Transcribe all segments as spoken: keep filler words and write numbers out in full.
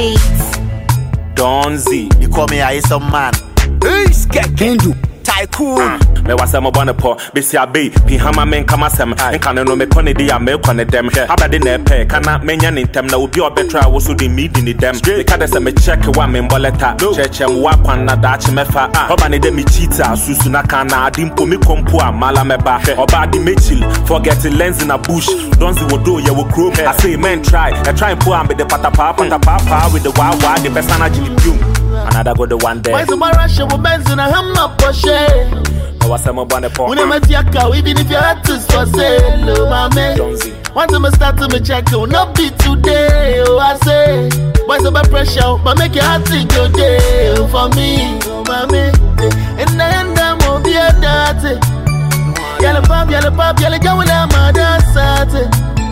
beats. Donzi, you call me I some man. Hey, skek kendu. Tycoon. Me was a mobile po, Bessie Abbey, Pihama men come as them, and can no me conny dia milk on them. Abba didn't pay, cannot mention in them, no be or better, I was the meeting in them. The cadets me check one men boleta, church and wap on a Dutch mefa, Obani de mi cheetah, Susunakana, Dimpo me compua, Malameba, or badi Mitchell, forgetting lens in a bush. Don't see what do you will group. I say, men try, I try and pull on with the patapa, patapa, with the wild wild, the best energy in you. Another go the one day. Why so my Russian woman's in a hammer Porsche? I was some bonnet pop. When I'm at Yaka, even if you had to for sale, mammy. Once I'm start to me check, will not be today. Oh, I say, why so my pressure, but make your heart sing your day for me, oh, mammy. And then I'm gonna be a dirty. Yellow pop, yellow pop, yellow go with a mother sat.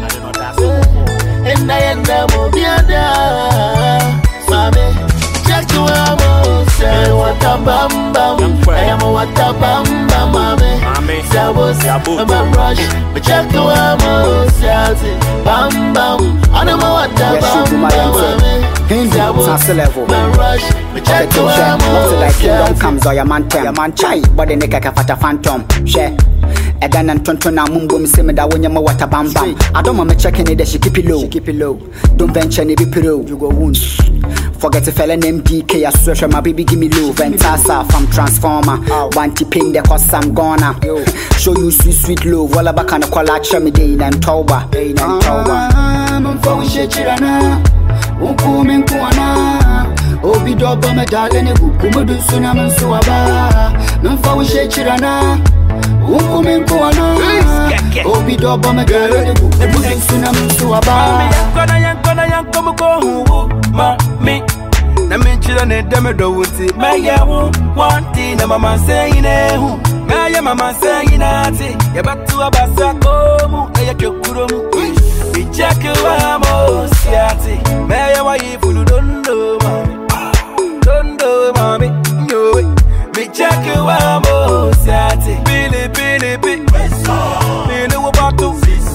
And I end up gonna be a dirty, mammy. Check you out, say what a bam bam. I am a what a bam bam, mommy. Say what's a bam rush. But check you out, say bam bam. I don't know what a bam bam, mommy. Say what's a bam rush. But check you out, say kingdom comes or your man tem. Your man chai, but the nigga can fat a phantom. Share. Egan and Tontona Mumbo say me that when you what a bam bam. I don't want me checking it, she keep it low. Keep it low. Don't venture any piro. You go wound. Forget a fella named D K, I swear my baby give me love. Ventasa from Transformer. Want to ping the cause I'm gonna show you sweet, sweet love. Walla back on the collage, me day and Toba. Day and Toba. I'm for Shechirana. Ukumin Kuana. Obi Doba, my darling, Ukumu Sunam Suaba. I'm for Shechirana. Ukumin Kuana. Obi Doba, my darling, Ukumu Sunam Suaba. Yankana Yankomo go. Me, na me children dem do wuti. Me ya wu wanti na mama saying eh. Me ya mama saying ati. Ya batu abasa komu e ya kyokuromu. We check wa mo siati. Me ya wa ifulu dondo mami. Dondo mami. Yo we. Me check wa mo siati. Bili bili bi. Bili wo batu.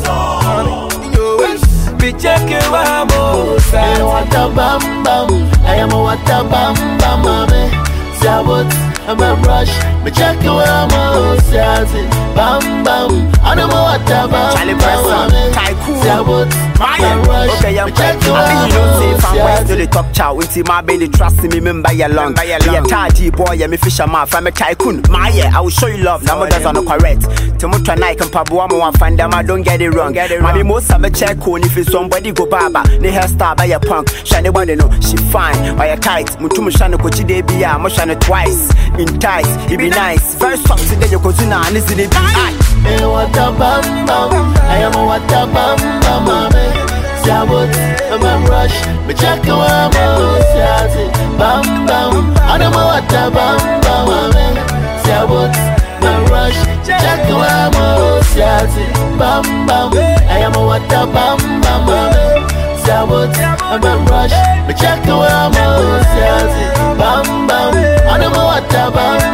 Yo we. Me check wa mo siati. I want a bam bam. I am a what a bam bam, mommy. Sabot, I'm a brush. Me check you out, I'm a bam bam. I don't know what a bam bam, mommy. Sabot, I'm a brush. Me check you out, I'm a the top chow. Into my belly, trust me, remember your long. Be a tardy boy, I'm a fisherman. I'm a tycoon. My yeah, I will show you love. Now, that's not correct. Tomutra Nike and Pabuama one find them. I don't get it wrong. Get it wrong. Most of a check if it's somebody go baba. Ne hairstyle by a punk. Shiny one, know she fine. By a kite. Mutumu Shano Kochi de Bia, Moshana twice. In tight, it be nice. Very soft today, your cousin, and listen to I am what a bam bam. I am a what a bam bam, mommy. Sabot, I'm a brush. Me check you out, I'm bam bam. I don't know what a bam bam, mommy. Sabot, my rush. Check you out, I'm bam bam. I am a what a bam bam, mommy. Sabot, I'm a brush. Me check you out, I'm bam bam. I don't know what a bam